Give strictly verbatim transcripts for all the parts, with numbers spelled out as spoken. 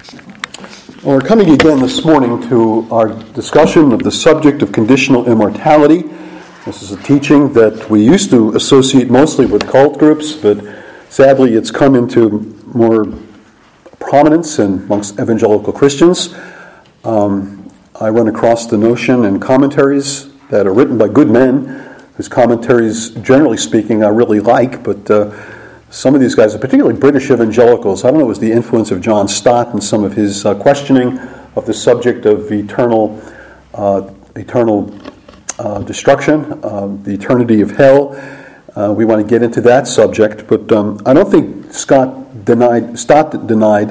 Well, we're coming again this morning to our discussion of the subject of conditional immortality. This is a teaching that we used to associate mostly with cult groups, but sadly it's come into more prominence amongst evangelical Christians. Um, I run across the notion in commentaries that are written by good men, whose commentaries, generally speaking, I really like, but uh, some of these guys, particularly British evangelicals, I don't know, it was the influence of John Stott and some of his uh, questioning of the subject of eternal uh, eternal uh, destruction, uh, the eternity of hell. Uh, we want to get into that subject, but um, I don't think Scott denied, Stott denied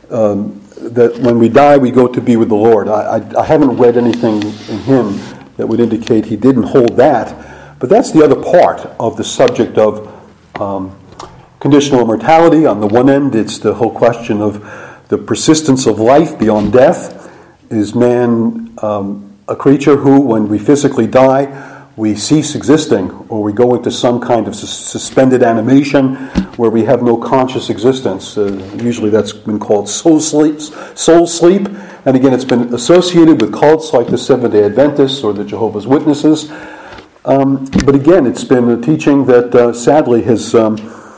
um, that when we die we go to be with the Lord. I, I, I haven't read anything in him that would indicate he didn't hold that, but that's the other part of the subject of um, conditional immortality. On the one end, it's the whole question of the persistence of life beyond death. Is man um, a creature who, when we physically die, we cease existing, or we go into some kind of sus- suspended animation where we have no conscious existence? Uh, usually that's been called soul sleep, soul sleep. And again, it's been associated with cults like the Seventh-day Adventists or the Jehovah's Witnesses. Um, but again, it's been a teaching that uh, sadly has Um,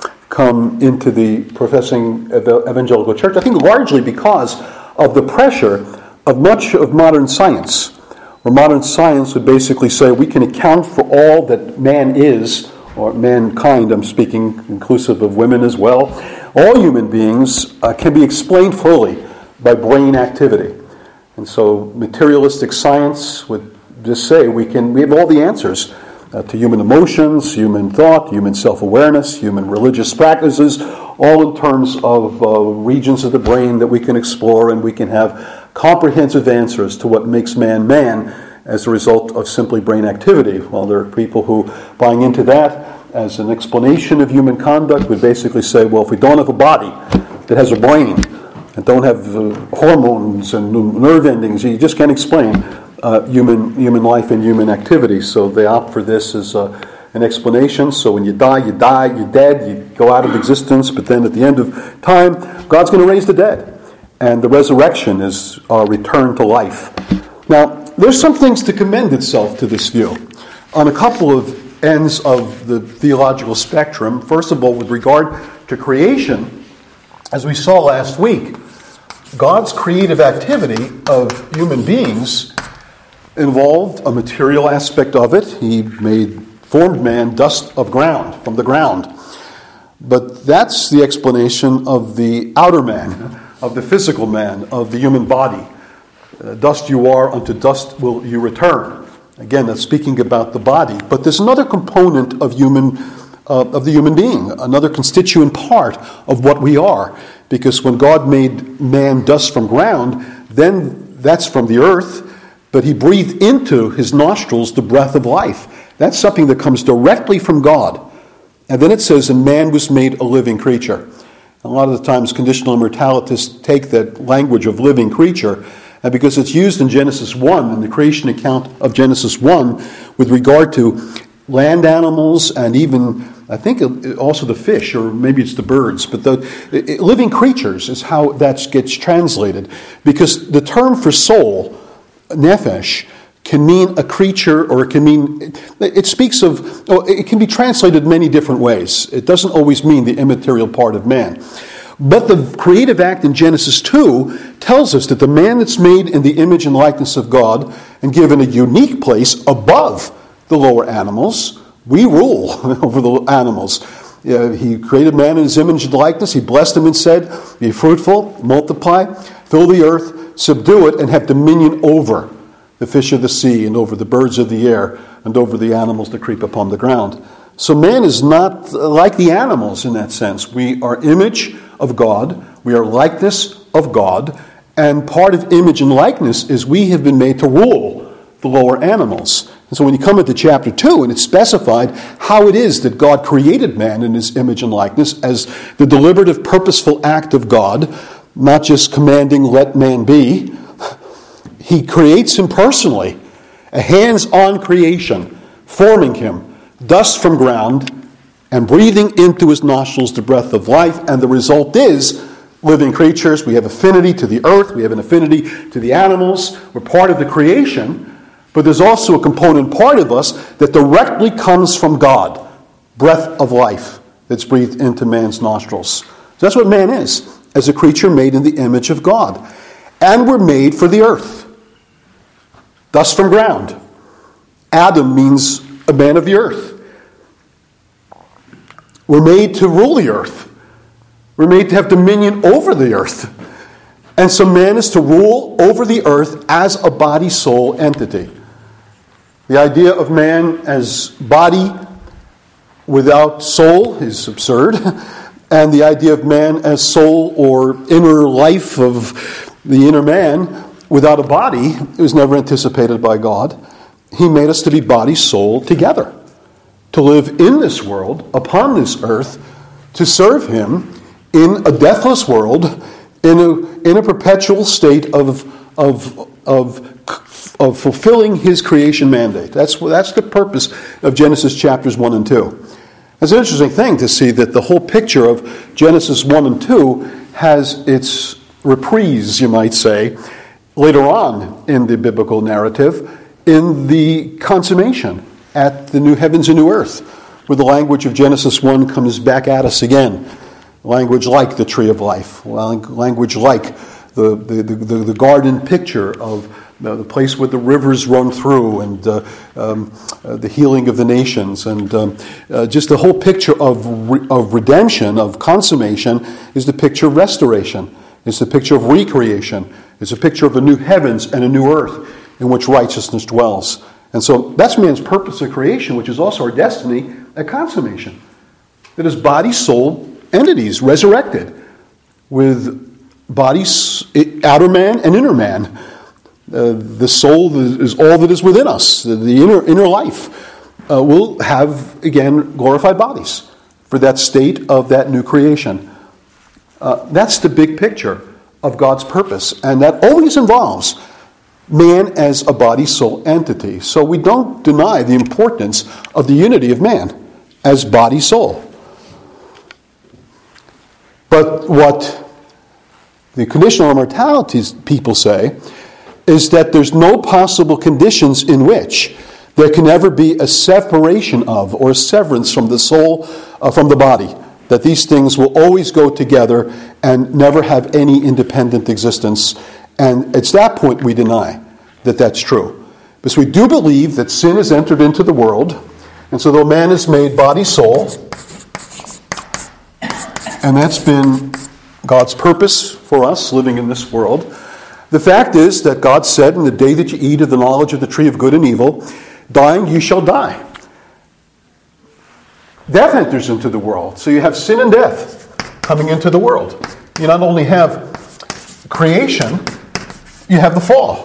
come into the professing evangelical church, I think largely because of the pressure of much of modern science, where modern science would basically say we can account for all that man is, or mankind, I'm speaking inclusive of women as well. All human beings uh, can be explained fully by brain activity. And so materialistic science would just say we can we have all the answers Uh, to human emotions, human thought, human self-awareness, human religious practices, all in terms of uh, regions of the brain that we can explore, and we can have comprehensive answers to what makes man man as a result of simply brain activity. Well, there are people who, buying into that as an explanation of human conduct, would basically say, well, if we don't have a body that has a brain and don't have uh, hormones and nerve endings, you just can't explain Uh, human human life and human activity. So they opt for this as uh, an explanation. So when you die, you die, you're dead, you go out of existence, but then at the end of time, God's going to raise the dead. And the resurrection is our return to life. Now, there's some things to commend itself to this view on a couple of ends of the theological spectrum. First of all, with regard to creation, as we saw last week, God's creative activity of human beings involved a material aspect of it. He made, formed man dust of ground, from the ground. But that's the explanation of the outer man, of the physical man, of the human body. Uh, dust you are, unto dust will you return. Again, that's speaking about the body. But there's another component of human, uh, of the human being, another constituent part of what we are. Because when God made man dust from ground, then that's from the earth, but he breathed into his nostrils the breath of life. That's something that comes directly from God. And then it says, and man was made a living creature. A lot of the times conditional immortalists take that language of living creature, and because it's used in Genesis one, in the creation account of Genesis one, with regard to land animals and even, I think also the fish, or maybe it's the birds, but the living creatures is how that gets translated. Because the term for soul, nephesh, can mean a creature, or it can mean, it speaks of, it can be translated many different ways. It doesn't always mean the immaterial part of man. But the creative act in Genesis two tells us that the man that's made in the image and likeness of God and given a unique place above the lower animals, we rule over the animals. Uh, he created man in his image and likeness. He blessed him and said, be fruitful, multiply, fill the earth, subdue it, and have dominion over the fish of the sea and over the birds of the air and over the animals that creep upon the ground. So man is not like the animals in that sense. We are image of God. We are likeness of God. And part of image and likeness is we have been made to rule the lower animals. And so when you come into chapter two, and it's specified how it is that God created man in his image and likeness as the deliberative, purposeful act of God, not just commanding, let man be. He creates him personally, a hands-on creation, forming him, dust from ground, and breathing into his nostrils the breath of life. And the result is living creatures. We have affinity to the earth. We have an affinity to the animals. We're part of the creation. But there's also a component part of us that directly comes from God. Breath of life that's breathed into man's nostrils. So that's what man is, as a creature made in the image of God. And we're made for the earth. Dust from ground. Adam means a man of the earth. We're made to rule the earth. We're made to have dominion over the earth. And so man is to rule over the earth as a body-soul entity. The idea of man as body without soul is absurd. And the idea of man as soul or inner life of the inner man without a body was never anticipated by God. He made us to be body, soul together. To live in this world, upon this earth, to serve Him in a deathless world, in a, in a perpetual state of, of, of, of fulfilling His creation mandate. That's, that's the purpose of Genesis chapters one and two. It's an interesting thing to see that the whole picture of Genesis one and two has its reprise, you might say, later on in the biblical narrative, in the consummation at the new heavens and new earth, where the language of Genesis one comes back at us again. Language like the tree of life, language like the, the, the, the garden picture of the, the place where the rivers run through, and uh, um, uh, the healing of the nations, and um, uh, just the whole picture of, re- of redemption, of consummation, is the picture of restoration. It's the picture of recreation. It's a picture of a new heavens and a new earth in which righteousness dwells. And so that's man's purpose of creation, which is also our destiny at consummation. That is body, soul, entities resurrected with bodies, outer man and inner man. Uh, the soul is all that is within us. The, the inner inner life uh, will have, again, glorified bodies for that state of that new creation. Uh, that's the big picture of God's purpose. And that always involves man as a body-soul entity. So we don't deny the importance of the unity of man as body-soul. But what the conditional immortality people say is that there's no possible conditions in which there can ever be a separation of or a severance from the soul, uh, from the body. That these things will always go together and never have any independent existence. And it's that point we deny that that's true. Because we do believe that sin has entered into the world, and so though man is made body, soul, and that's been God's purpose for us living in this world, the fact is that God said, in the day that you eat of the knowledge of the tree of good and evil, dying you shall die. Death enters into the world. So you have sin and death coming into the world. You not only have creation, you have the fall.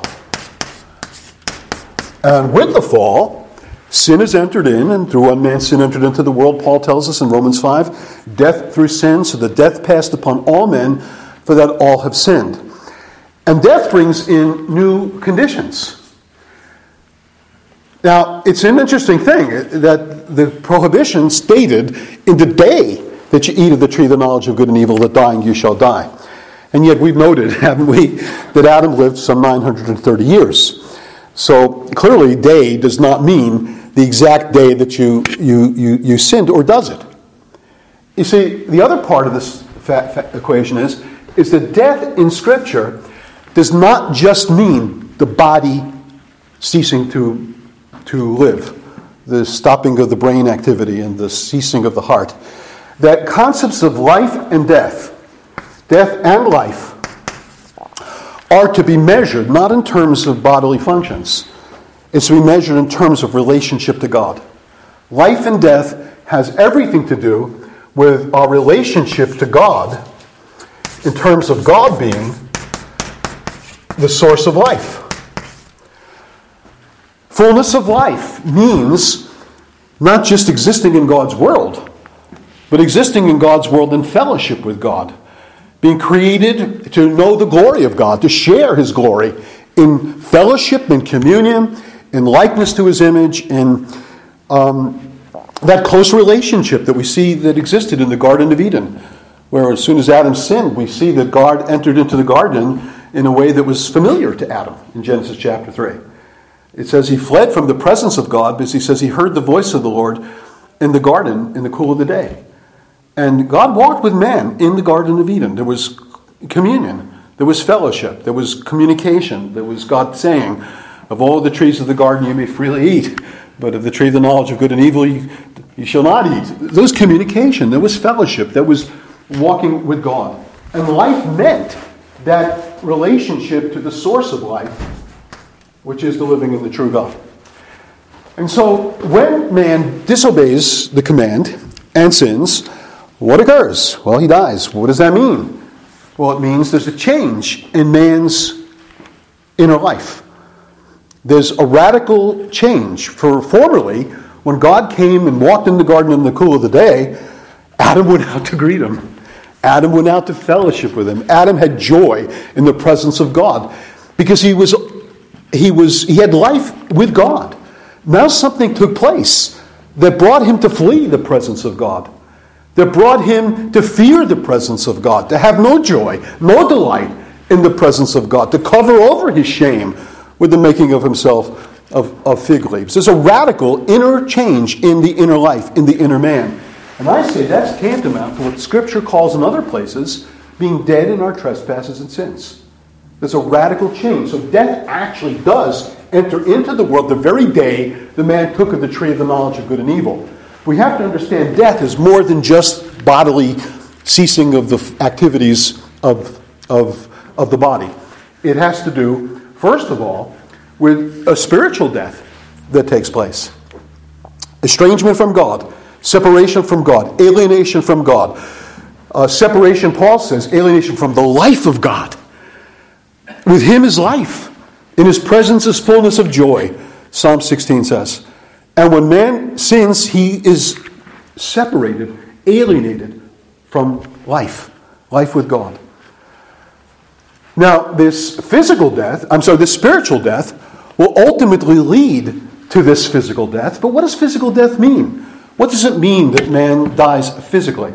And with the fall, sin is entered in, and through one man sin entered into the world, Paul tells us in Romans five, death through sin, so that death passed upon all men, for that all have sinned. And death brings in new conditions. Now, it's an interesting thing that the prohibition stated in the day that you eat of the tree of the knowledge of good and evil, that dying you shall die. And yet we've noted, haven't we, that Adam lived some nine hundred thirty years. So clearly day does not mean the exact day that you, you, you, you sinned, or does it? You see, the other part of this fa- fa- equation is, is that death in Scripture does not just mean the body ceasing to to live, the stopping of the brain activity and the ceasing of the heart. That concepts of life and death, death and life, are to be measured not in terms of bodily functions. It's to be measured in terms of relationship to God. Life and death has everything to do with our relationship to God in terms of God being the source of life. Fullness of life means not just existing in God's world, but existing in God's world in fellowship with God. Being created to know the glory of God, to share His glory in fellowship, in communion, in likeness to His image, in um, that close relationship that we see that existed in the Garden of Eden where as soon as Adam sinned, we see that God entered into the garden in a way that was familiar to Adam in Genesis chapter three. It says he fled from the presence of God because he says he heard the voice of the Lord in the garden in the cool of the day. And God walked with man in the Garden of Eden. There was communion. There was fellowship. There was communication. There was God saying, of all the trees of the garden you may freely eat, but of the tree of the knowledge of good and evil you, you shall not eat. There was communication. There was fellowship. There was walking with God. And life meant that relationship to the source of life, which is the living in the true God. And so when man disobeys the command and sins, what occurs? Well, he dies. What does that mean? Well, it means there's a change in man's inner life. There's a radical change. For formerly, when God came and walked in the garden in the cool of the day, Adam went out to greet him. Adam went out to fellowship with him. Adam had joy in the presence of God because he was he was he had life with God. Now something took place that brought him to flee the presence of God, that brought him to fear the presence of God, to have no joy, no delight in the presence of God, to cover over his shame with the making of himself of, of fig leaves. There's a radical inner change in the inner life, in the inner man. And I say that's tantamount to what Scripture calls in other places being dead in our trespasses and sins. There's a radical change. So death actually does enter into the world the very day the man took of the tree of the knowledge of good and evil. We have to understand death is more than just bodily ceasing of the activities of, of, of the body. It has to do, first of all, with a spiritual death that takes place. Estrangement from God. Separation from God. Alienation from God. Uh, separation, Paul says, alienation from the life of God. With him is life. In his presence is fullness of joy, Psalm sixteen says. And when man sins, he is separated, alienated from life. Life with God. Now, this physical death, I'm sorry, this spiritual death will ultimately lead to this physical death. But what does physical death mean? What does it mean that man dies physically?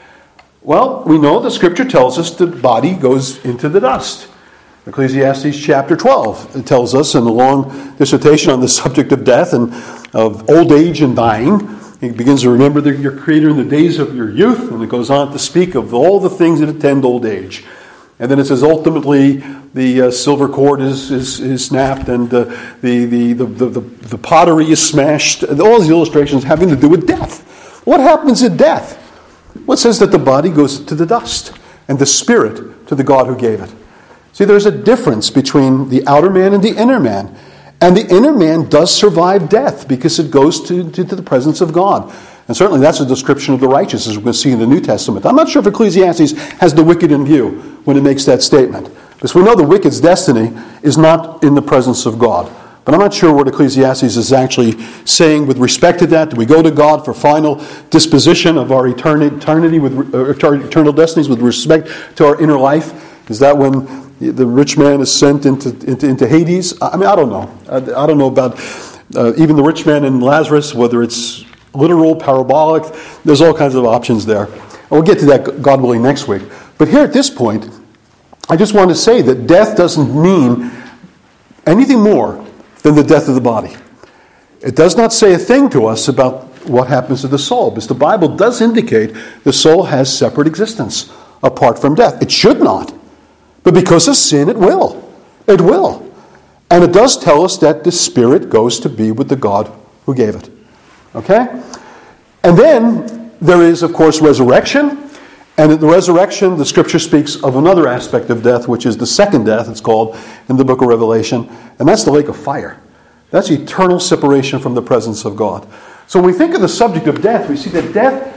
Well, we know the Scripture tells us the body goes into the dust. Ecclesiastes chapter twelve it tells us in a long dissertation on the subject of death and of old age and dying. He begins to remember the, your Creator in the days of your youth, and it goes on to speak of all the things that attend old age. And then it says ultimately the uh, silver cord is, is, is snapped and uh, the, the, the, the, the pottery is smashed. And all these illustrations having to do with death. What happens at death? Well, it says that the body goes to the dust and the spirit to the God who gave it. See, there's a difference between the outer man and the inner man. And the inner man does survive death because it goes to, to, to the presence of God. And certainly that's a description of the righteous, as we're going to see in the New Testament. I'm not sure if Ecclesiastes has the wicked in view when it makes that statement. Because we know the wicked's destiny is not in the presence of God. But I'm not sure what Ecclesiastes is actually saying with respect to that. Do we go to God for final disposition of our eternity, with uh, eternal destinies with respect to our inner life? Is that when the rich man is sent into, into, into Hades? I mean, I don't know. I, I don't know about uh, even the rich man and Lazarus, whether it's literal, parabolic. There's all kinds of options there. And we'll get to that, God willing, next week. But here at this point, I just want to say that death doesn't mean anything more than the death of the body. It does not say a thing to us about what happens to the soul, because the Bible does indicate the soul has separate existence apart from death. It should not. But because of sin, it will. It will. And it does tell us that the spirit goes to be with the God who gave it. Okay? And then there is, of course, resurrection. And in the resurrection, the Scripture speaks of another aspect of death, which is the second death, it's called in the book of Revelation. And that's the lake of fire. That's eternal separation from the presence of God. So when we think of the subject of death, we see that death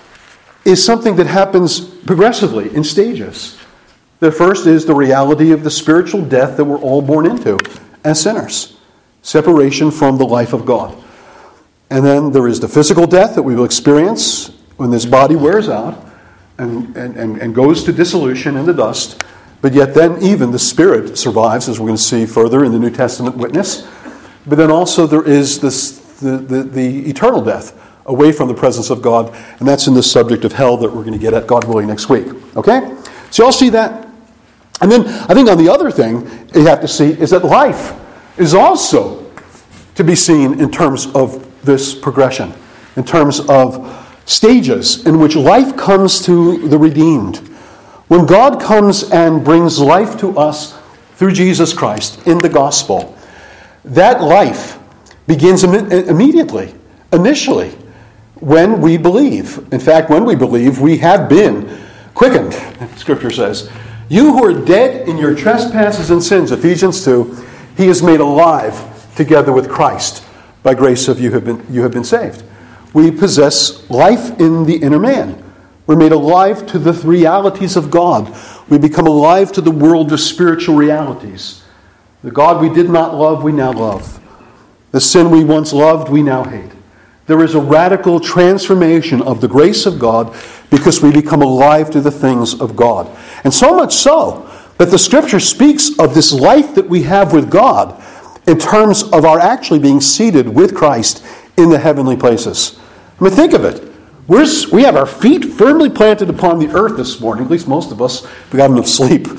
is something that happens progressively in stages. The first is the reality of the spiritual death that we're all born into as sinners. Separation from the life of God. And then there is the physical death that we will experience when this body wears out and, and, and, and goes to dissolution in the dust. But yet then even the spirit survives, as we're going to see further in the New Testament witness. But then also there is this the, the, the eternal death away from the presence of God, and that's in the subject of hell that we're going to get at, God willing, next week. Okay? So you all see that? And then I think on the other thing you have to see is that life is also to be seen in terms of this progression, in terms of stages in which life comes to the redeemed. When God comes and brings life to us through Jesus Christ in the gospel, that life begins Im- immediately, initially, when we believe. In fact, when we believe, we have been quickened, Scripture says. You who are dead in your trespasses and sins, Ephesians two, he is made alive together with Christ. By grace of you have been you have been saved. We possess life in the inner man. We're made alive to the realities of God. We become alive to the world of spiritual realities. The God we did not love, we now love. The sin we once loved, we now hate. There is a radical transformation of the grace of God because we become alive to the things of God. And so much so that the Scripture speaks of this life that we have with God in terms of our actually being seated with Christ in the heavenly places. I mean, think of it. We're, we have our feet firmly planted upon the earth this morning, at least most of us. We got enough sleep.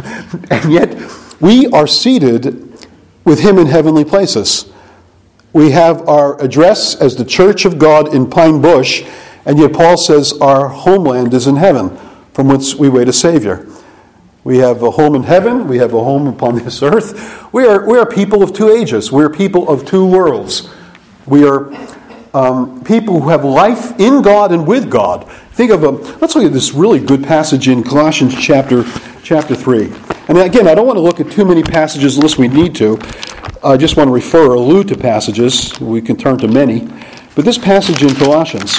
And yet, we are seated with Him in heavenly places. We have our address as the Church of God in Pine Bush, and yet Paul says our homeland is in heaven, from whence we wait a Savior. We have a home in heaven. We have a home upon this earth. We are, we are people of two ages. We are people of two worlds. We are um, people who have life in God and with God. Think of a, let's look at this really good passage in Colossians chapter, chapter three. And again, I don't want to look at too many passages unless we need to. I just want to refer or allude to passages. We can turn to many. But this passage in Colossians,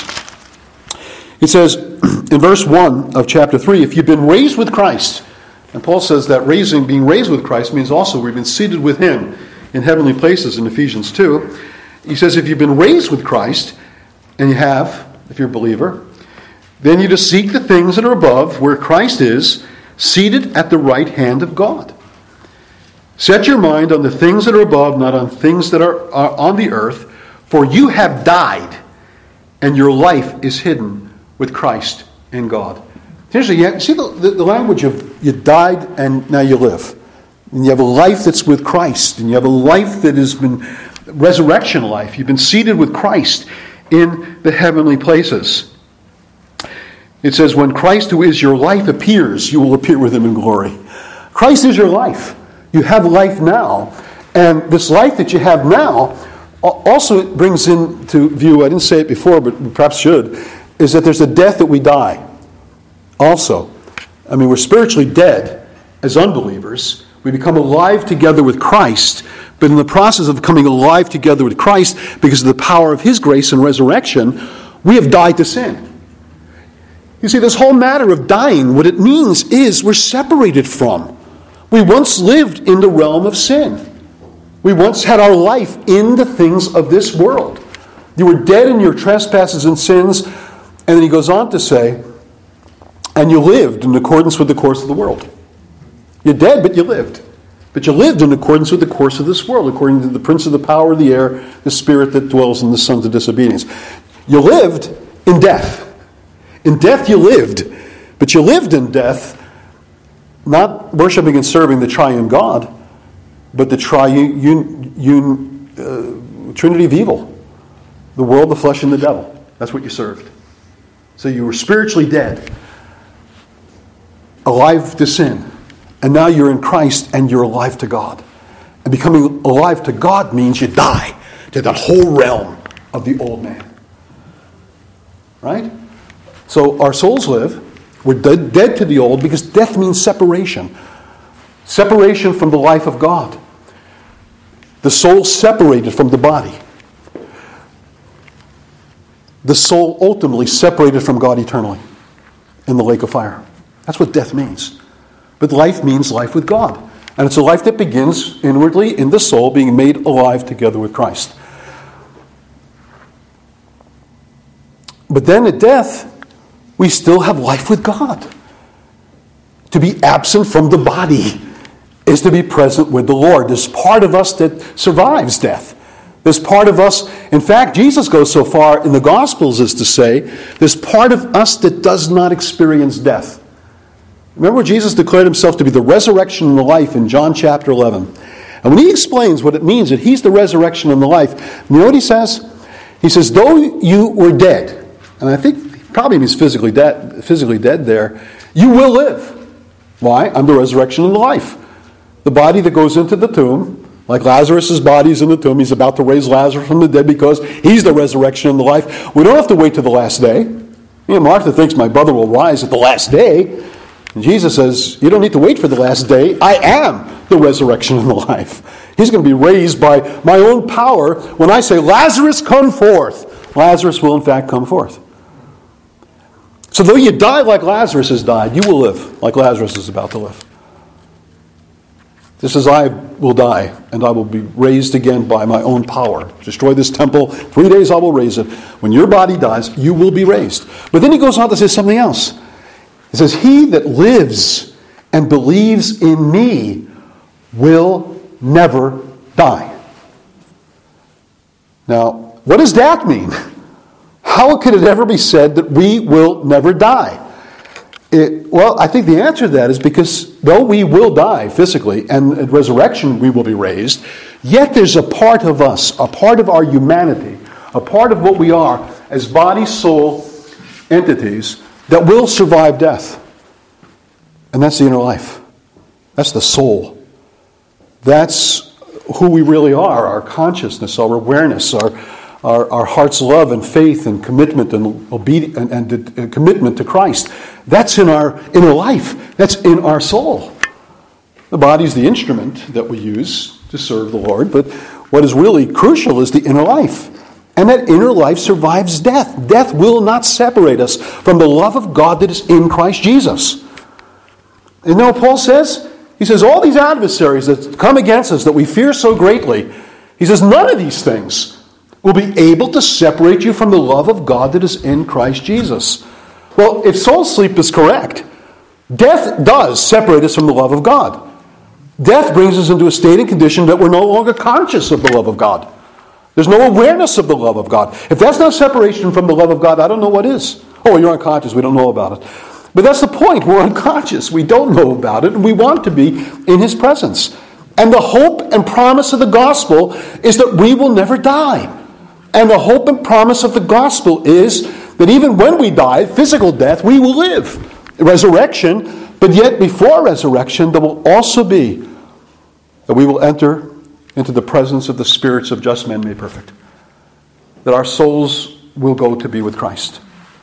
it says in verse one of chapter three, if you've been raised with Christ, and Paul says that raising, being raised with Christ means also we've been seated with Him in heavenly places in Ephesians two. He says if you've been raised with Christ, and you have, if you're a believer, then you just seek the things that are above, where Christ is, seated at the right hand of God. Set your mind on the things that are above, not on things that are, are on the earth, for you have died, and your life is hidden with Christ in God. Seriously, you see the, the, the language of you died and now you live. And you have a life that's with Christ, and you have a life that has been resurrection life. You've been seated with Christ in the heavenly places. It says, when Christ, who is your life, appears, you will appear with Him in glory. Christ is your life. You have life now. And this life that you have now also brings into view, I didn't say it before, but perhaps should, is that there's a death that we die. Also, I mean, we're spiritually dead as unbelievers. We become alive together with Christ, but in the process of coming alive together with Christ, because of the power of His grace and resurrection, we have died to sin. You see, this whole matter of dying, what it means is we're separated from. We once lived in the realm of sin. We once had our life in the things of this world. You were dead in your trespasses and sins, and then he goes on to say, and you lived in accordance with the course of the world. You're dead, but you lived. But you lived in accordance with the course of this world, according to the prince of the power of the air, the spirit that dwells in the sons of disobedience. You lived in death. In death you lived. But you lived in death, not worshiping and serving the triune God, but the triune uh, trinity of evil. The world, the flesh, and the devil. That's what you served. So you were spiritually dead, alive to sin. And now you're in Christ and you're alive to God. And becoming alive to God means you die to that whole realm of the old man. Right? So our souls live. We're dead, dead to the old because death means separation. Separation from the life of God. The soul separated from the body. The soul ultimately separated from God eternally in the lake of fire. That's what death means. But life means life with God. And it's a life that begins inwardly in the soul, being made alive together with Christ. But then at death, we still have life with God. To be absent from the body is to be present with the Lord. There's part of us that survives death. There's part of us, in fact, Jesus goes so far in the Gospels as to say, there's part of us that does not experience death. Remember, Jesus declared himself to be the resurrection and the life in John chapter eleven. And when he explains what it means that he's the resurrection and the life, you know what he says? He says, though you were dead, and I think he probably means physically dead, physically dead there, you will live. Why? I'm the resurrection and the life. The body that goes into the tomb, like Lazarus' body's in the tomb, he's about to raise Lazarus from the dead because he's the resurrection and the life. We don't have to wait till the last day. You know, Martha thinks my brother will rise at the last day. And Jesus says, you don't need to wait for the last day. I am the resurrection and the life. He's going to be raised by my own power. When I say, Lazarus, come forth, Lazarus will in fact come forth. So though you die like Lazarus has died, you will live like Lazarus is about to live. This is I will die, and I will be raised again by my own power. Destroy this temple, three days I will raise it. When your body dies, you will be raised. But then he goes on to say something else. He says, he that lives and believes in me will never die. Now, what does that mean? How could it ever be said that we will never die? It, well, I think the answer to that is because though we will die physically, and at resurrection we will be raised, yet there's a part of us, a part of our humanity, a part of what we are as body, soul entities that will survive death. And that's the inner life. That's the soul. That's who we really are, our consciousness, our awareness, our Our, our heart's love and faith and commitment and obedience and, and, and commitment to Christ. That's in our inner life. That's in our soul. The body's the instrument that we use to serve the Lord, but what is really crucial is the inner life. And that inner life survives death. Death will not separate us from the love of God that is in Christ Jesus. And you know what Paul says? He says, all these adversaries that come against us that we fear so greatly, he says, none of these things will be able to separate you from the love of God that is in Christ Jesus. Well, if soul sleep is correct, death does separate us from the love of God. Death brings us into a state and condition that we're no longer conscious of the love of God. There's no awareness of the love of God. If that's not separation from the love of God, I don't know what is. Oh, you're unconscious, we don't know about it. But that's the point, we're unconscious, we don't know about it, and we want to be in His presence. And the hope and promise of the gospel is that we will never die. And the hope and promise of the gospel is that even when we die, physical death, we will live. Resurrection, but yet before resurrection, there will also be that we will enter into the presence of the spirits of just men made perfect. That our souls will go to be with Christ.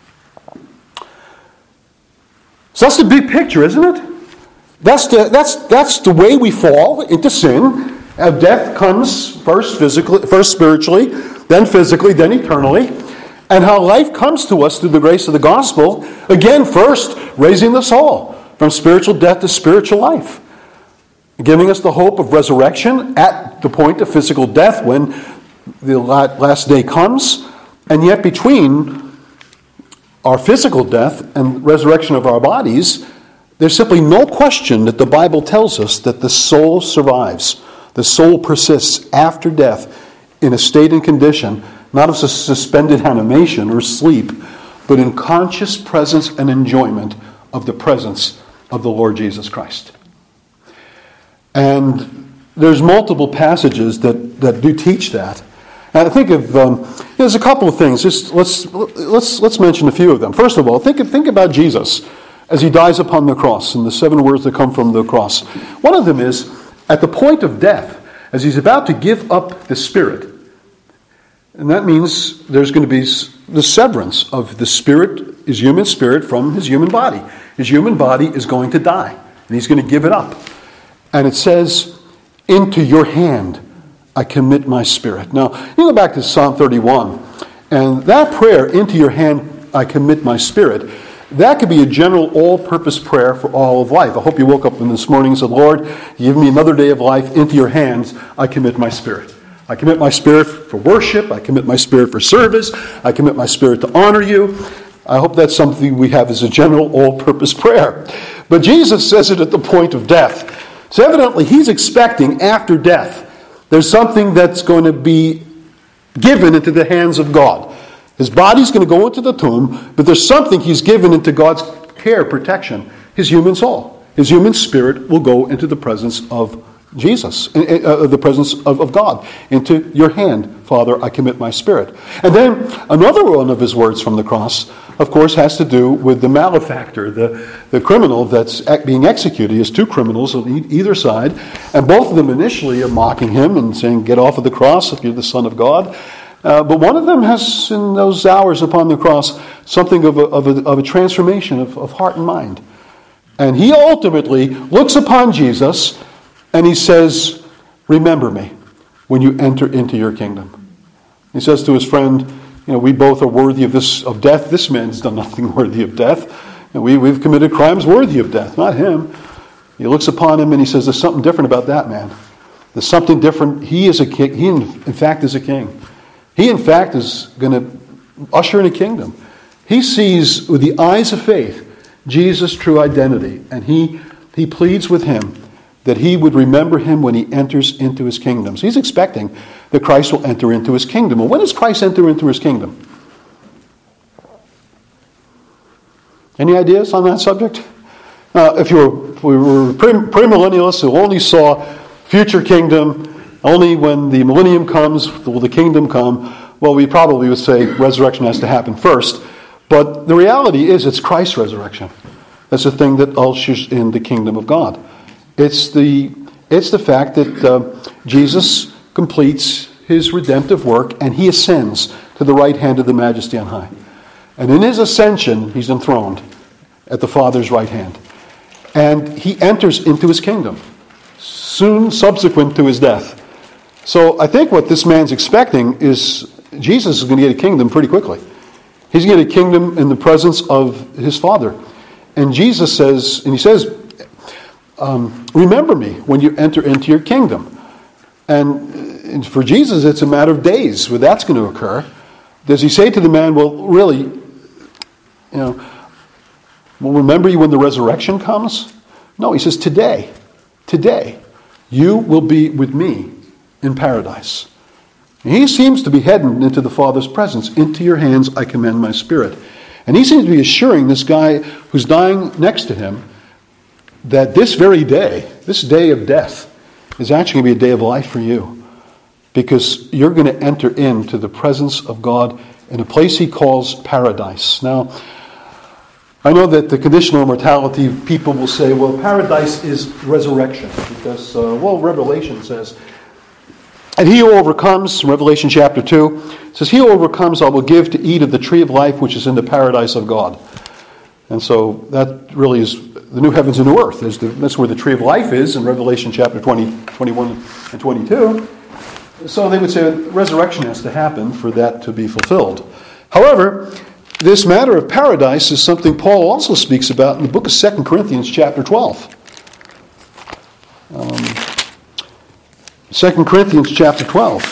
So that's the big picture, isn't it? That's the, that's, that's the way we fall into sin. Uh, death comes first physically, first spiritually, then physically, then eternally. And how life comes to us through the grace of the gospel, again, first, raising the soul from spiritual death to spiritual life. Giving us the hope of resurrection at the point of physical death when the last day comes. And yet between our physical death and resurrection of our bodies, there's simply no question that the Bible tells us that the soul survives. The soul persists after death in a state and condition, not of suspended animation or sleep, but in conscious presence and enjoyment of the presence of the Lord Jesus Christ. And there's multiple passages that, that do teach that. And I think of um, there's a couple of things. Just let's let's let's mention a few of them. First of all, think think about Jesus as he dies upon the cross and the seven words that come from the cross. One of them is at the point of death, as he's about to give up the spirit. And that means there's going to be the severance of the spirit, his human spirit, from his human body. His human body is going to die, and he's going to give it up. And it says, into your hand I commit my spirit. Now, you go back to Psalm thirty-one, and that prayer, into your hand I commit my spirit, that could be a general all-purpose prayer for all of life. I hope you woke up this morning and said, Lord, give me another day of life. Into your hands I commit my spirit. I commit my spirit for worship. I commit my spirit for service. I commit my spirit to honor you. I hope that's something we have as a general all-purpose prayer. But Jesus says it at the point of death. So evidently he's expecting after death, there's something that's going to be given into the hands of God. His body's going to go into the tomb, but there's something he's given into God's care, protection. His human soul. His human spirit will go into the presence of Jesus, uh, the presence of, of God. Into your hand, Father, I commit my spirit. And then another one of his words from the cross, of course, has to do with the malefactor, the, the criminal that's being executed. He has two criminals on either side, and both of them initially are mocking him and saying, get off of the cross if you're the Son of God. Uh, but one of them has, in those hours upon the cross, something of a, of a, of a transformation of, of heart and mind. And he ultimately looks upon Jesus and he says, remember me when you enter into your kingdom. He says to his friend, you know, we both are worthy of this of death. This man's done nothing worthy of death. And we, we've committed crimes worthy of death, not him. He looks upon him and he says, there's something different about that man. There's something different. He is a king. He, in, in fact, is a king. He, in fact, is going to usher in a kingdom. He sees with the eyes of faith Jesus' true identity. And he, he pleads with him that he would remember him when he enters into his kingdom. So he's expecting that Christ will enter into his kingdom. Well, when does Christ enter into his kingdom? Any ideas on that subject? Uh, if you were, if we were premillennialists who only saw future kingdom, only when the millennium comes will the kingdom come, well, we probably would say resurrection has to happen first. But the reality is it's Christ's resurrection. That's the thing that ushers in the kingdom of God. It's the it's the fact that uh, Jesus completes his redemptive work and he ascends to the right hand of the Majesty on high. And in his ascension, he's enthroned at the Father's right hand. And he enters into his kingdom, soon subsequent to his death. So I think what this man's expecting is Jesus is going to get a kingdom pretty quickly. He's going to get a kingdom in the presence of his Father. And Jesus says, and he says, um, remember me when you enter into your kingdom. And for Jesus, it's a matter of days where that's going to occur. Does he say to the man, well, really, you know, well, remember you when the resurrection comes? No, he says, today, today, you will be with me in paradise. And he seems to be heading into the Father's presence. Into your hands I commend my spirit. And he seems to be assuring this guy who's dying next to him that this very day, this day of death, is actually going to be a day of life for you. Because you're going to enter into the presence of God in a place he calls paradise. Now, I know that the conditional immortality people will say, well, paradise is resurrection. Because, uh, well, Revelation says, and he who overcomes, Revelation chapter two, says, he who overcomes I will give to eat of the tree of life which is in the paradise of God. And so that really is the new heavens and new earth. The, that's where the tree of life is in Revelation chapter twenty, twenty-one, and twenty-two. So they would say resurrection has to happen for that to be fulfilled. However, this matter of paradise is something Paul also speaks about in the book of Second Corinthians chapter twelve. Um, Second Corinthians chapter twelve.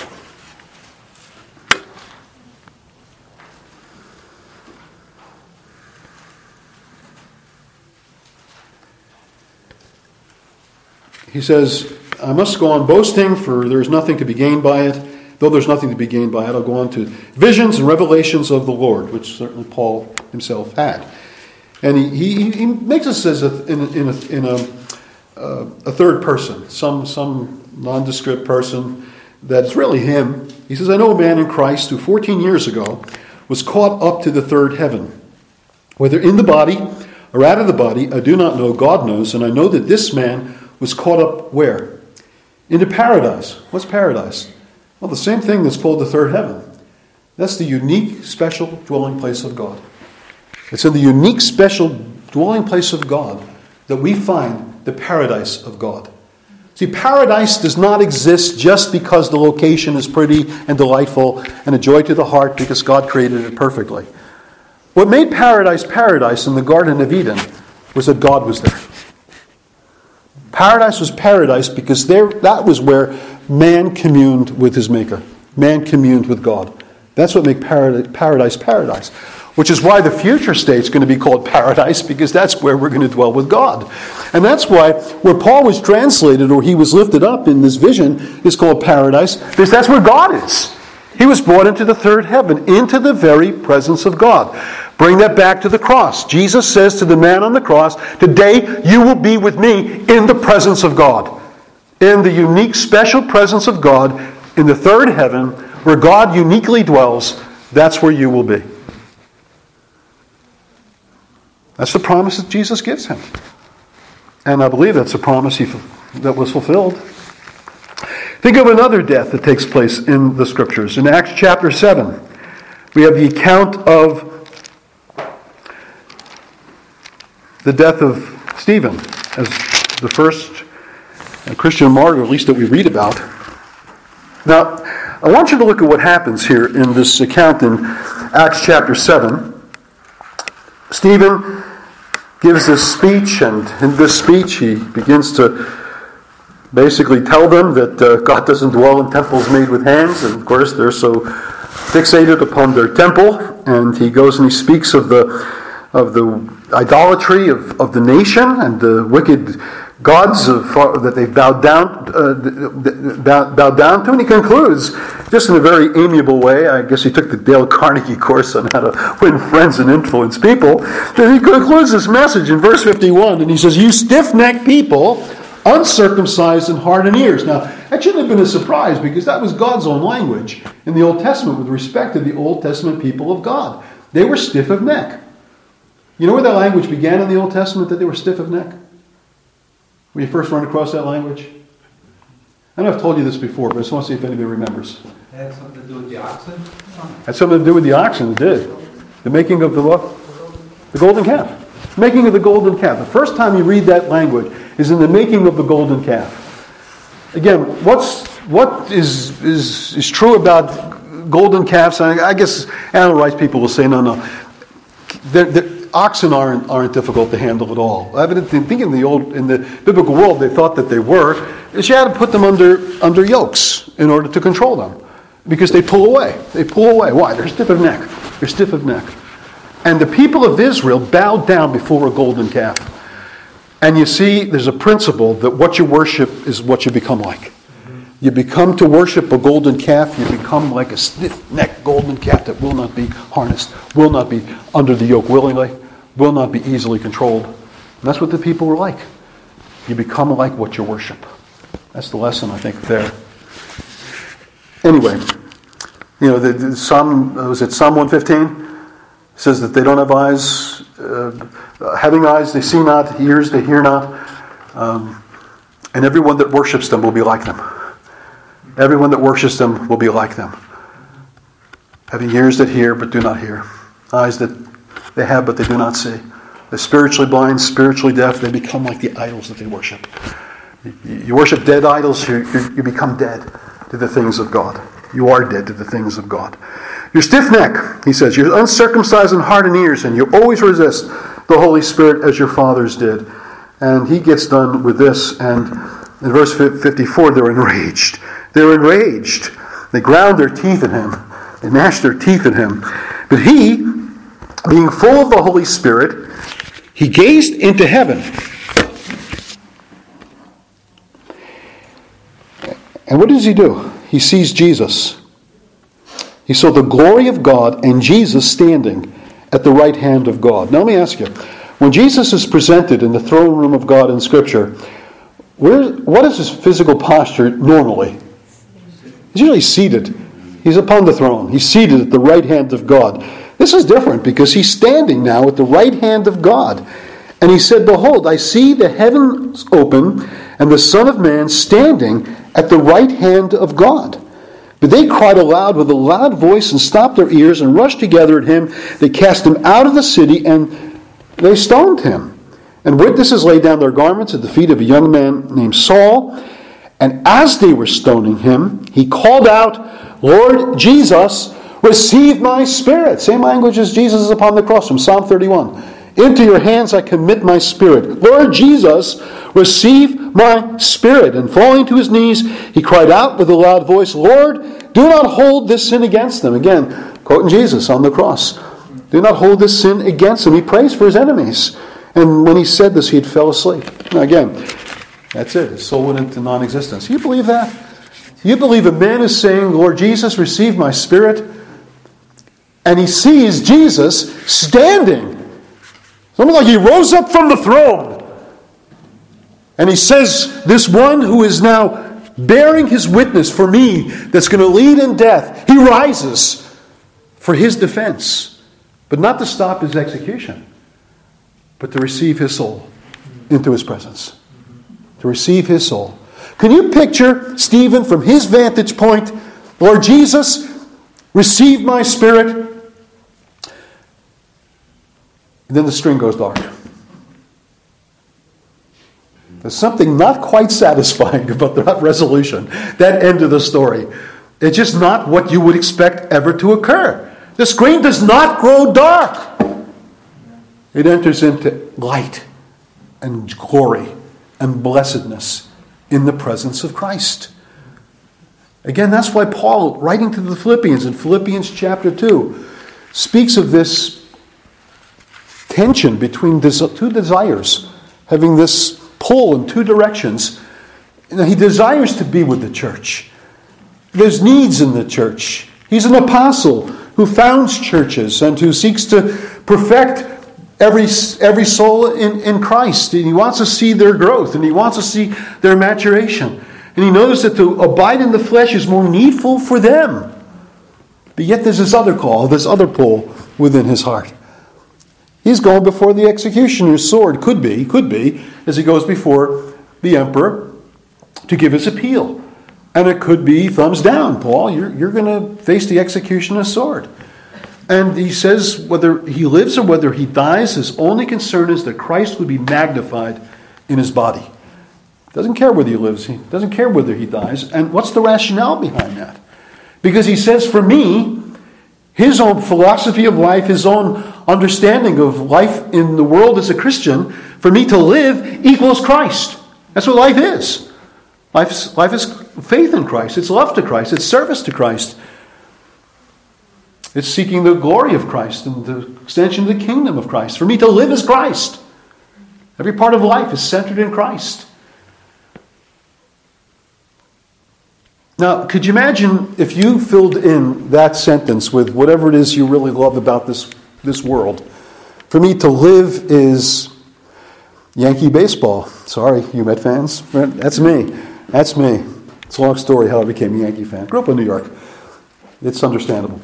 He says, I must go on boasting, for there is nothing to be gained by it. Though there's nothing to be gained by it, I'll go on to visions and revelations of the Lord, which certainly Paul himself had. And he, he, he makes us as a, in, a, in, a, in a, uh, a third person, some, some nondescript person that's really him. He says, I know a man in Christ who fourteen years ago was caught up to the third heaven. Whether in the body or out of the body, I do not know, God knows, and I know that this man was caught up where? Into paradise. What's paradise? Well, the same thing that's called the third heaven. That's the unique, special dwelling place of God. It's in the unique, special dwelling place of God that we find the paradise of God. See, paradise does not exist just because the location is pretty and delightful and a joy to the heart because God created it perfectly. What made paradise paradise in the Garden of Eden was that God was there. Paradise was paradise because there that was where man communed with his Maker. Man communed with God. That's what made paradise paradise paradise. Which is why the future state is going to be called paradise, because that's where we're going to dwell with God. And that's why where Paul was translated, or he was lifted up in this vision, is called paradise, because that's where God is. He was brought into the third heaven, into the very presence of God. Bring that back to the cross. Jesus says to the man on the cross, today you will be with me in the presence of God. In the unique, special presence of God, in the third heaven, where God uniquely dwells, that's where you will be. That's the promise that Jesus gives him. And I believe that's a promise he, that was fulfilled. Think of another death that takes place in the Scriptures. In Acts chapter seven, we have the account of the death of Stephen as the first Christian martyr, at least that we read about. Now, I want you to look at what happens here in this account in Acts chapter seven. Stephen gives this speech, and in this speech he begins to basically tell them that uh, God doesn't dwell in temples made with hands, and of course they're so fixated upon their temple. And he goes and he speaks of the of the idolatry of, of the nation and the wicked gods of, uh, that they bowed down uh, bowed, bowed down to. And he concludes, just in a very amiable way, I guess he took the Dale Carnegie course on how to win friends and influence people. Then he concludes this message in verse fifty-one, and he says, "You stiff-necked people, uncircumcised in heart and ears." Now, that shouldn't have been a surprise, because that was God's own language in the Old Testament with respect to the Old Testament people of God. They were stiff of neck. You know where that language began in the Old Testament, that they were stiff of neck? When you first run across that language? I know I've told you this before, but I just want to see if anybody remembers. It had something to do with the oxen? It had something to do with the oxen, it did. The making of the what? The golden calf. Making of the golden calf. The first time you read that language is in the making of the golden calf. Again, what's what is is is true about golden calves? I, I guess animal rights people will say, no, no. They're, they're, oxen aren't aren't difficult to handle at all. I think in the old in the biblical world they thought that they were. You had to put them under under yokes in order to control them, because they pull away. They pull away. Why? They're stiff of neck. They're stiff of neck. And the people of Israel bowed down before a golden calf. And you see, there's a principle that what you worship is what you become like. You become to worship a golden calf, you become like a stiff-necked golden calf that will not be harnessed, will not be under the yoke willingly, will not be easily controlled. And that's what the people were like. You become like what you worship. That's the lesson, I think, there. Anyway, you know, the, the Psalm, was it Psalm one fifteen? It says that they don't have eyes, uh, having eyes they see not, ears they hear not, um, and everyone that worships them will be like them. Everyone that worships them will be like them. Having ears that hear but do not hear. Eyes that they have but they do not see. They're spiritually blind, spiritually deaf. They become like the idols that they worship. You worship dead idols, you, you become dead to the things of God. You are dead to the things of God. You're stiff-necked, he says. You're uncircumcised in heart and ears, and you always resist the Holy Spirit as your fathers did. And he gets done with this, and in verse fifty-four, they're enraged. They're enraged. They ground their teeth at him. They gnashed their teeth at him. But he, being full of the Holy Spirit, he gazed into heaven. And what does he do? He sees Jesus. He saw the glory of God and Jesus standing at the right hand of God. Now let me ask you, when Jesus is presented in the throne room of God in Scripture, where, what is his physical posture normally? He's usually seated. He's upon the throne. He's seated at the right hand of God. This is different because he's standing now at the right hand of God. And he said, "Behold, I see the heavens open and the Son of Man standing at the right hand of God." But they cried aloud with a loud voice and stopped their ears and rushed together at him. They cast him out of the city and they stoned him. And witnesses laid down their garments at the feet of a young man named Saul. And as they were stoning him, he called out, "Lord Jesus, receive my spirit." Same language as Jesus is upon the cross from Psalm thirty-one. "Into your hands I commit my spirit. Lord Jesus, receive my spirit." And falling to his knees, he cried out with a loud voice, "Lord, do not hold this sin against them." Again, quoting Jesus on the cross. Do not hold this sin against them. He prays for his enemies. And when he said this, he had fell asleep. Now again, that's it. His soul went into non-existence. Do you believe that? You believe a man is saying, Lord Jesus, receive my spirit, and he sees Jesus standing. It's almost like he rose up from the throne. And he says, this one who is now bearing his witness for me, that's going to lead in death, he rises for his defense. But not to stop his execution, but to receive his soul into his presence. To receive his soul. Can you picture Stephen from his vantage point? Lord Jesus, receive my spirit. And then the screen goes dark. There's something not quite satisfying about that resolution, that end of the story. It's just not what you would expect ever to occur. The screen does not grow dark. It enters into light and glory and blessedness in the presence of Christ. Again, that's why Paul, writing to the Philippians in Philippians chapter two, speaks of this tension between two desires, having this pull in two directions. You know, he desires to be with the church. There's needs in the church. He's an apostle who founds churches and who seeks to perfect every, every soul in, in Christ. And he wants to see their growth, and he wants to see their maturation. And he knows that to abide in the flesh is more needful for them. But yet there's this other call, this other pull within his heart. He's going before the executioner's sword, could be, could be, as he goes before the emperor to give his appeal. And it could be thumbs down, Paul, you're, you're going to face the executioner's sword. And he says whether he lives or whether he dies, his only concern is that Christ would be magnified in his body. Doesn't care whether he lives, he doesn't care whether he dies. And what's the rationale behind that? Because he says, for me, his own philosophy of life, his own understanding of life in the world as a Christian, for me to live equals Christ. That's what life is. Life's, life is faith in Christ. It's love to Christ. It's service to Christ. It's seeking the glory of Christ and the extension of the kingdom of Christ. For me to live as Christ. Every part of life is centered in Christ. Now, could you imagine if you filled in that sentence with whatever it is you really love about this, this world? For me to live is Yankee baseball. Sorry, you Met fans. That's me. That's me. It's a long story how I became a Yankee fan. Grew up in New York. It's understandable.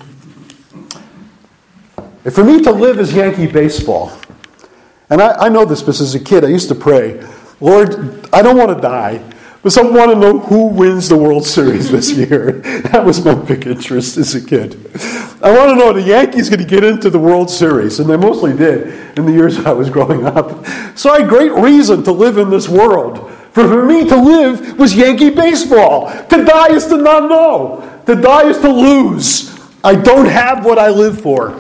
If for me to live is Yankee baseball, and I, I know this because as a kid I used to pray, Lord, I don't want to die, but I want to know who wins the World Series this year. That was my big interest as a kid. I want to know the Yankees going to get into the World Series, and they mostly did in the years I was growing up. So I had great reason to live in this world. For, for me to live was Yankee baseball. To die is to not know. To die is to lose. I don't have what I live for.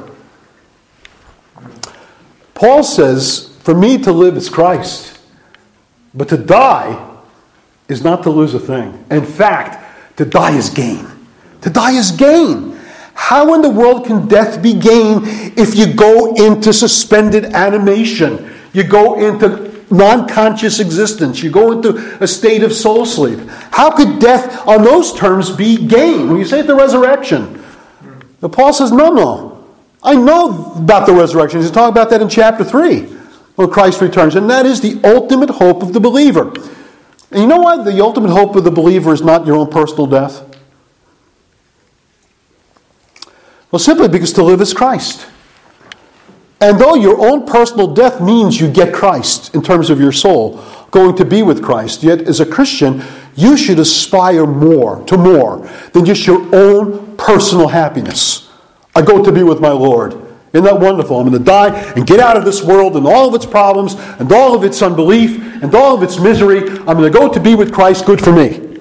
Paul says, for me to live is Christ. But to die is not to lose a thing. In fact, to die is gain. To die is gain. How in the world can death be gain if you go into suspended animation? You go into non-conscious existence. You go into a state of soul sleep. How could death on those terms be gain? When you say the resurrection, the Paul says, no, no. I know about the resurrection. He's talking about that in chapter three when Christ returns. And that is the ultimate hope of the believer. And you know why the ultimate hope of the believer is not your own personal death? Well, simply because to live is Christ. And though your own personal death means you get Christ in terms of your soul, going to be with Christ, yet as a Christian, you should aspire more, to more, than just your own personal happiness. I go to be with my Lord. Isn't that wonderful? I'm going to die and get out of this world and all of its problems and all of its unbelief and all of its misery. I'm going to go to be with Christ. Good for me.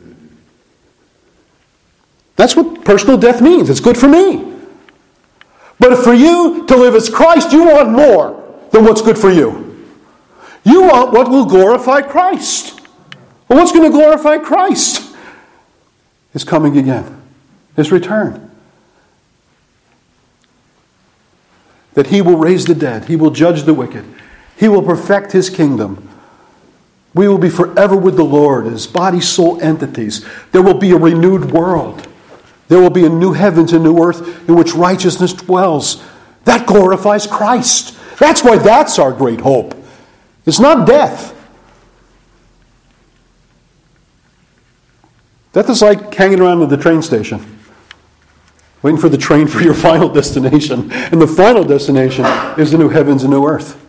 That's what personal death means. It's good for me. But if for you to live as Christ, you want more than what's good for you. You want what will glorify Christ. Well, what's going to glorify Christ? His coming again. His return. That he will raise the dead. He will judge the wicked. He will perfect his kingdom. We will be forever with the Lord as body, soul entities. There will be a renewed world. There will be a new heavens and new earth in which righteousness dwells. That glorifies Christ. That's why that's our great hope. It's not death. Death is like hanging around at the train station, waiting for the train for your final destination. And the final destination is the new heavens and new earth.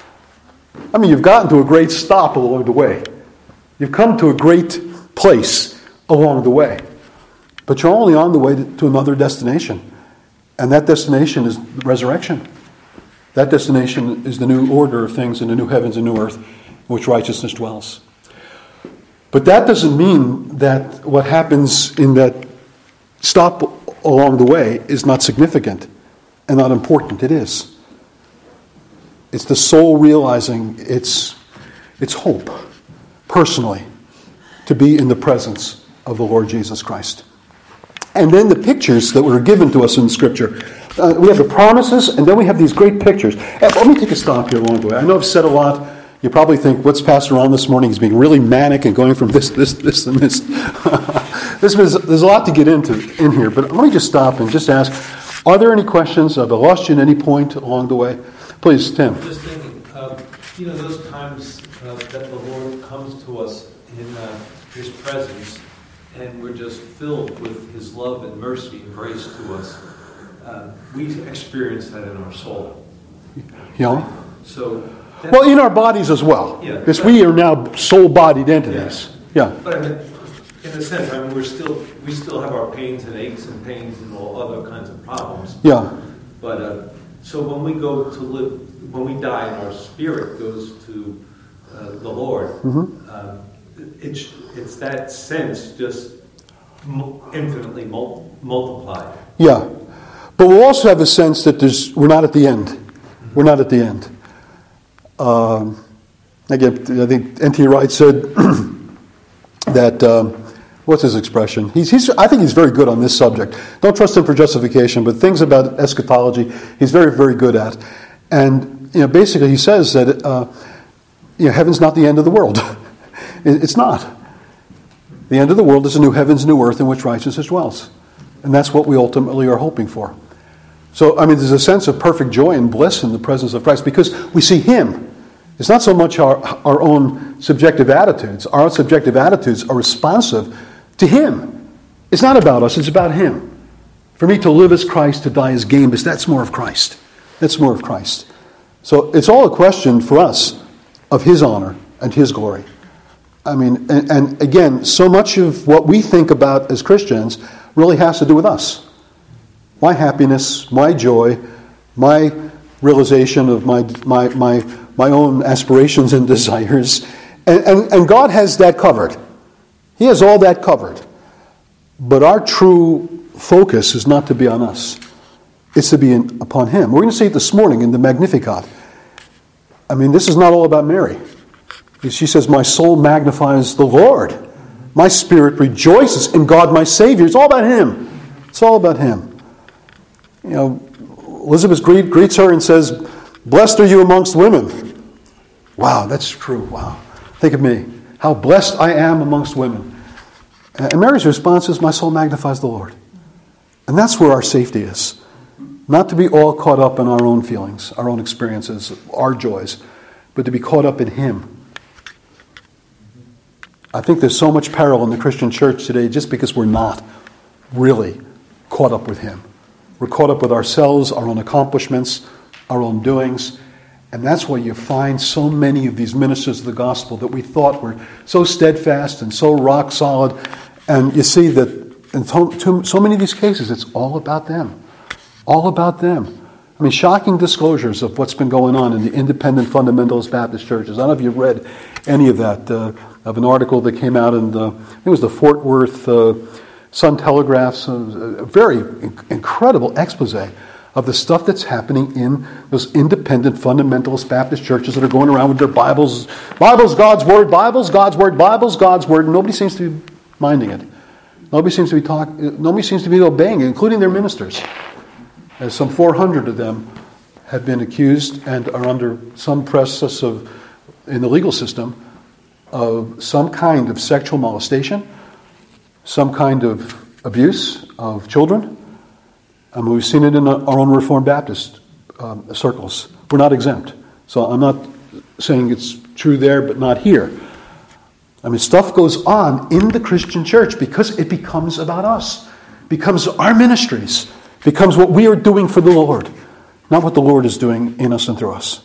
I mean, you've gotten to a great stop along the way. You've come to a great place along the way. But you're only on the way to another destination. And that destination is resurrection. That destination is the new order of things in the new heavens and new earth in which righteousness dwells. But that doesn't mean that what happens in that stop along the way is not significant and not important. It is. It's the soul realizing its, its hope, personally, to be in the presence of the Lord Jesus Christ. And then the pictures that were given to us in Scripture. Uh, we have the promises, and then we have these great pictures. Uh, let me take a stop here along the way. I know I've said a lot. You probably think, what's Pastor Ron this morning? He's being really manic and going from this, this, this, and this. this is, there's a lot to get into in here, but let me just stop and just ask, are there any questions? Have I lost you at any point along the way? Please, Tim. Just thinking, uh, you know, those times uh, that the Lord comes to us in uh, His presence, and we're just filled with His love and mercy and grace to us. Uh, we experience that in our soul. Yeah. So. Well, in our bodies as well. Yeah. Because we are now soul-bodied entities. Yeah. yeah. But I mean, in a sense, I mean, we're still we still have our pains and aches and pains and all other kinds of problems. Yeah. But uh, so when we go to live, when we die, and our spirit goes to uh, the Lord. Mm-hmm. Uh, it's it's that sense just infinitely mul- multiplied. Yeah. But we'll also have a sense that there's we're not at the end. Mm-hmm. We're not at the end. Um, again, I think N T Wright said that, um, what's his expression? He's, he's, I think he's very good on this subject. Don't trust him for justification, but things about eschatology he's very, very good at. And, you know, basically he says that, uh, you know, heaven's not the end of the world. It's not. The end of the world is a new heavens, new earth in which righteousness dwells. And that's what we ultimately are hoping for. So, I mean, there's a sense of perfect joy and bliss in the presence of Christ because we see Him. It's not so much our, our own subjective attitudes. Our subjective attitudes are responsive to Him. It's not about us, it's about Him. For me to live as Christ, to die as gain, because that's more of Christ. That's more of Christ. So it's all a question for us of His honor and His glory. I mean, and, and again, so much of what we think about as Christians really has to do with us. My happiness, my joy, my realization of my my my, my own aspirations and desires. And, and, and God has that covered. He has all that covered. But our true focus is not to be on us. It's to be in, upon Him. We're going to see it this morning in the Magnificat. I mean, this is not all about Mary. She says, my soul magnifies the Lord. My spirit rejoices in God my Savior. It's all about Him. It's all about Him. You know, Elizabeth greet, greets her and says, blessed are you amongst women. Wow, that's true. Wow. Think of me. How blessed I am amongst women. And Mary's response is, my soul magnifies the Lord. And that's where our safety is. Not to be all caught up in our own feelings, our own experiences, our joys, but to be caught up in Him. I think there's so much peril in the Christian church today just because we're not really caught up with Him. We're caught up with ourselves, our own accomplishments, our own doings. And that's why you find so many of these ministers of the gospel that we thought were so steadfast and so rock solid. And you see that in so, so many of these cases, it's all about them. All about them. I mean, shocking disclosures of what's been going on in the independent fundamentalist Baptist churches. I don't know if you've read any of that, uh, of an article that came out in the, I think it was the Fort Worth uh, Sun-Telegraph's a very incredible expose of the stuff that's happening in those independent fundamentalist Baptist churches that are going around with their Bibles. Bible's God's Word, Bible's God's Word, Bible's God's Word. And nobody seems to be minding it. Nobody seems to be talk, Nobody seems to be obeying it, including their ministers. As some four hundred of them have been accused and are under some process of, in the legal system, of some kind of sexual molestation, some kind of abuse of children. I mean, we've seen it in our own Reformed Baptist um, circles. We're not exempt. So I'm not saying it's true there, but not here. I mean, stuff goes on in the Christian church because it becomes about us, becomes our ministries, becomes what we are doing for the Lord, not what the Lord is doing in us and through us.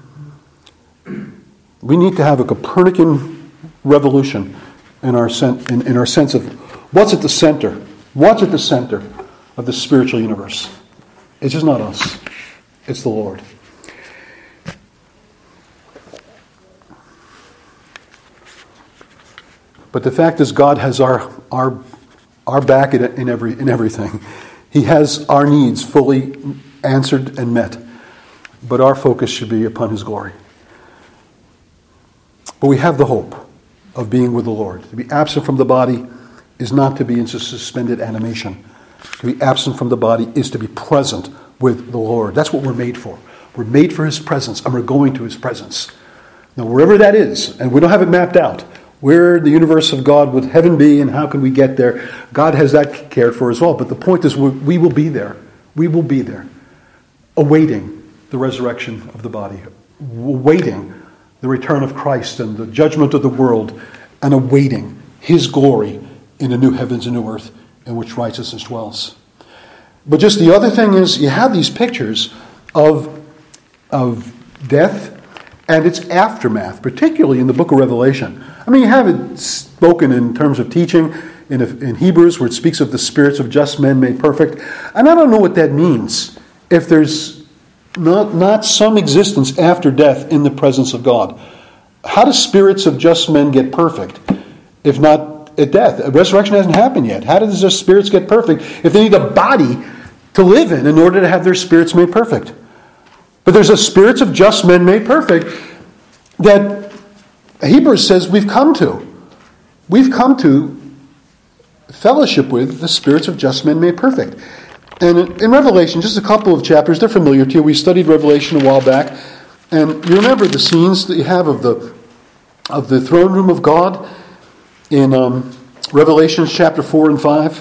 We need to have a Copernican revolution in our sen- in, in our sense of what's at the center, what's at the center of the spiritual universe. It's just not us. It's the Lord. But the fact is, God has our our our back in, in every in everything. He has our needs fully answered and met. But our focus should be upon His glory. But we have the hope of being with the Lord. To be absent from the body is not to be in suspended animation. To be absent from the body is to be present with the Lord. That's what we're made for. We're made for His presence, and we're going to His presence. Now, wherever that is, and we don't have it mapped out, where the universe of God would heaven be and how can we get there, God has that cared for as well. But the point is, we will be there. We will be there, awaiting the resurrection of the body, awaiting the return of Christ and the judgment of the world, and awaiting His glory in the new heavens and new earth in which righteousness dwells. But just the other thing is, you have these pictures of, of death and its aftermath, particularly in the book of Revelation. I mean, you have it spoken in terms of teaching in, in Hebrews, where it speaks of the spirits of just men made perfect. And I don't know what that means, if there's not, not some existence after death in the presence of God. How do spirits of just men get perfect, if not at death? Resurrection hasn't happened yet. How does their spirits get perfect if they need a body to live in in order to have their spirits made perfect? But there's a spirits of just men made perfect that Hebrews says we've come to. We've come to fellowship with the spirits of just men made perfect. And in Revelation, just a couple of chapters, they're familiar to you. We studied Revelation a while back. And you remember the scenes that you have of the of the throne room of God in um, Revelation chapter four and five.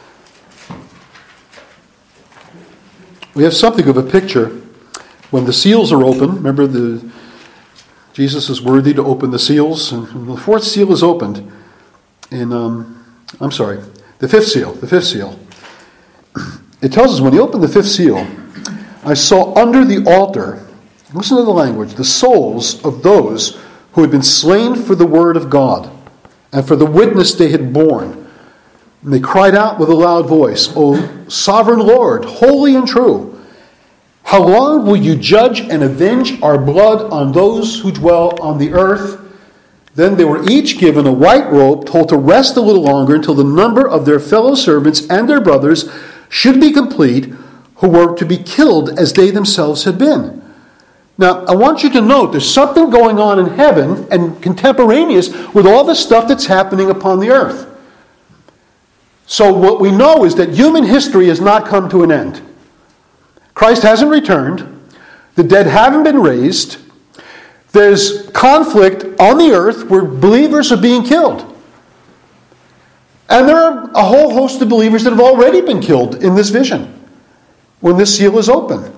We have something of a picture when the seals are open. Remember, the Jesus is worthy to open the seals, and the fourth seal is opened. In um, I'm sorry, the fifth seal. The fifth seal. It tells us when he opened the fifth seal, I saw under the altar, listen to the language, the souls of those who had been slain for the word of God and for the witness they had borne. And they cried out with a loud voice, O sovereign Lord, holy and true, how long will you judge and avenge our blood on those who dwell on the earth? Then they were each given a white robe, told to rest a little longer until the number of their fellow servants and their brothers should be complete, who were to be killed as they themselves had been. Now, I want you to note there's something going on in heaven and contemporaneous with all the stuff that's happening upon the earth. So what we know is that human history has not come to an end. Christ hasn't returned. The dead haven't been raised. There's conflict on the earth where believers are being killed. And there are a whole host of believers that have already been killed in this vision when this seal is open.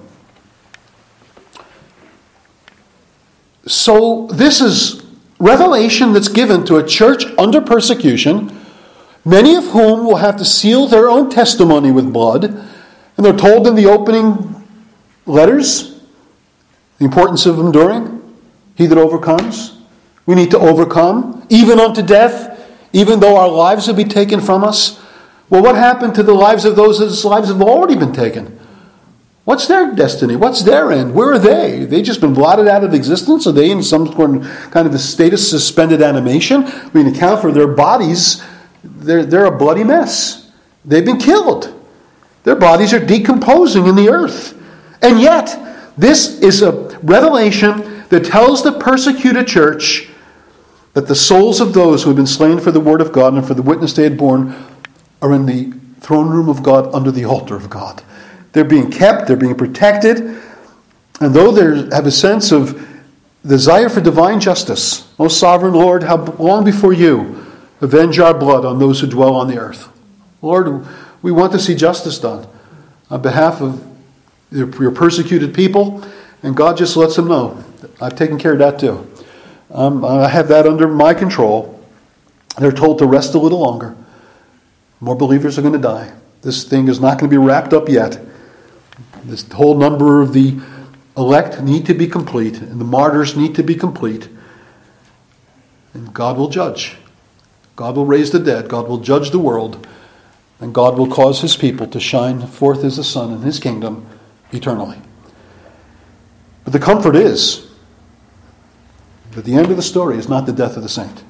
So this is revelation that's given to a church under persecution, many of whom will have to seal their own testimony with blood. And they're told in the opening letters the importance of enduring. He that overcomes. We need to overcome, even unto death, even though our lives will be taken from us. Well, what happened to the lives of those whose lives have already been taken? What's their destiny? What's their end? Where are they? They just been blotted out of existence? Are they in some kind of a state of suspended animation? We can account for their bodies. They're, they're a bloody mess. They've been killed. Their bodies are decomposing in the earth. And yet, this is a revelation that tells the persecuted church that the souls of those who have been slain for the word of God and for the witness they had borne are in the throne room of God under the altar of God. They're being kept, they're being protected, and though they have a sense of the desire for divine justice. O sovereign Lord, how long before you avenge our blood on those who dwell on the earth. Lord, we want to see justice done on behalf of your persecuted people, and God just lets them know. I've taken care of that too. Um, I have that under my control. They're told to rest a little longer. More believers are going to die. This thing is not going to be wrapped up yet. This whole number of the elect need to be complete, and the martyrs need to be complete. And God will judge. God will raise the dead. God will judge the world. And God will cause his people to shine forth as the sun in his kingdom eternally. But the comfort is that the end of the story is not the death of the saint.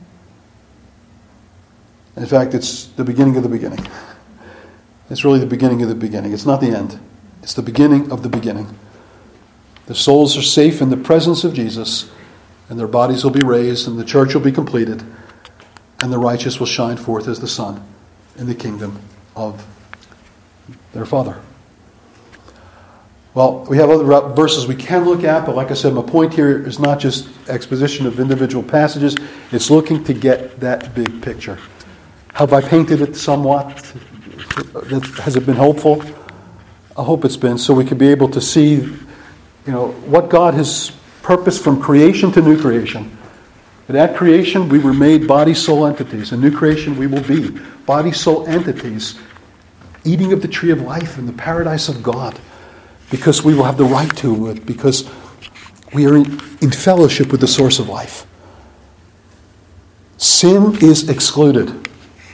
In fact, it's the beginning of the beginning. It's really the beginning of the beginning. It's not the end. It's the beginning of the beginning. The souls are safe in the presence of Jesus, and their bodies will be raised, and the church will be completed, and the righteous will shine forth as the sun in the kingdom of their Father. Well, we have other verses we can look at, but like I said, my point here is not just exposition of individual passages. It's looking to get that big picture. Have I painted it somewhat? Has it been helpful? I hope it's been, so we could be able to see, you know, what God has purposed from creation to new creation. But at creation, we were made body, soul entities. In new creation, we will be body, soul entities, eating of the tree of life in the paradise of God, because we will have the right to it, because we are in, in fellowship with the source of life. Sin is excluded.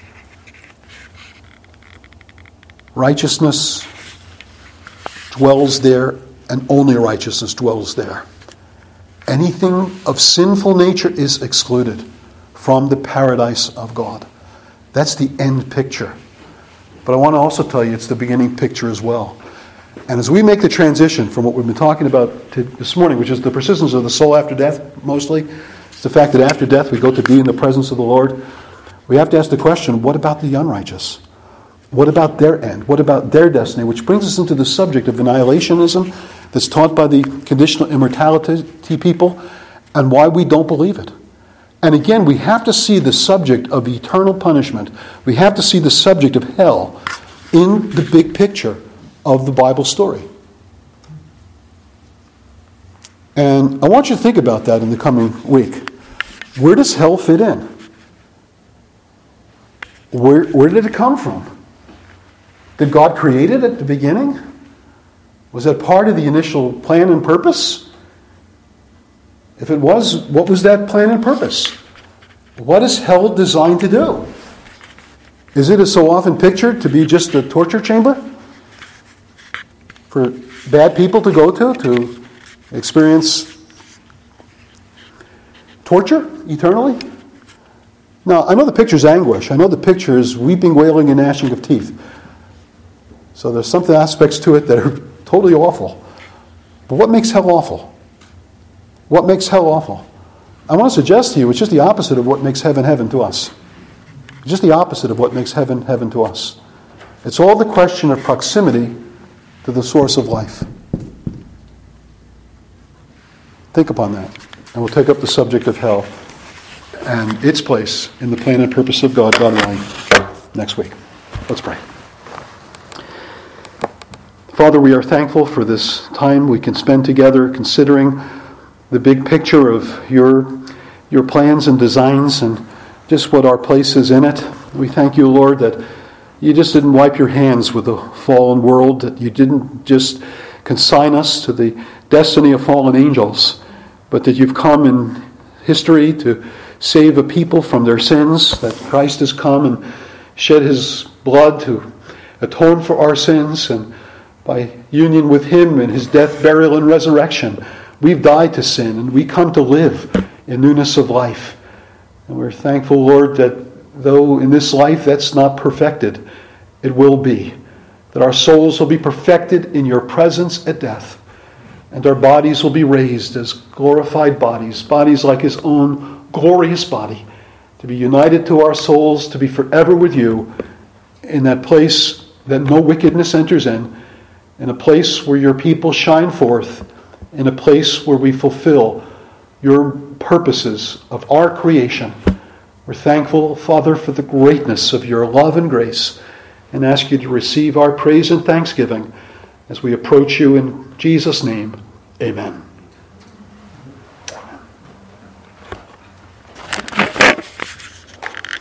Righteousness dwells there, and only righteousness dwells there. Anything of sinful nature is excluded from the paradise of God. That's the end picture. But I want to also tell you it's the beginning picture as well. And as we make the transition from what we've been talking about to this morning, which is the persistence of the soul after death, mostly, it's the fact that after death we go to be in the presence of the Lord, we have to ask the question, what about the unrighteous? What about their end? What about their destiny? Which brings us into the subject of annihilationism that's taught by the conditional immortality people, and why we don't believe it. And again, we have to see the subject of eternal punishment. We have to see the subject of hell in the big picture of the Bible story. And I want you to think about that in the coming week. Where does hell fit in? Where, where did it come from? Did God create it at the beginning? Was that part of the initial plan and purpose? If it was, what was that plan and purpose? What is hell designed to do? Is it, as so often pictured, to be just a torture chamber for bad people to go to, to experience torture eternally? Now, I know the picture is anguish. I know the picture is weeping, wailing, and gnashing of teeth. So there's some aspects to it that are totally awful. But what makes hell awful? What makes hell awful? I want to suggest to you it's just the opposite of what makes heaven heaven to us. It's just the opposite of what makes heaven heaven to us. It's all the question of proximity to the source of life. Think upon that. And we'll take up the subject of hell and its place in the plan and purpose of God, God willing, next week. Let's pray. Father, we are thankful for this time we can spend together considering the big picture of your, your plans and designs and just what our place is in it. We thank you, Lord, that you just didn't wipe your hands with the fallen world, that you didn't just consign us to the destiny of fallen angels, but that you've come in history to save a people from their sins, that Christ has come and shed his blood to atone for our sins, and by union with him in his death, burial, and resurrection, we've died to sin, and we come to live in newness of life. And we're thankful, Lord, that though in this life that's not perfected, it will be. That our souls will be perfected in your presence at death, and our bodies will be raised as glorified bodies, bodies like his own glorious body, to be united to our souls, to be forever with you in that place that no wickedness enters in, in a place where your people shine forth, in a place where we fulfill your purposes of our creation. We're thankful, Father, for the greatness of your love and grace, and ask you to receive our praise and thanksgiving as we approach you in Jesus' name. Amen.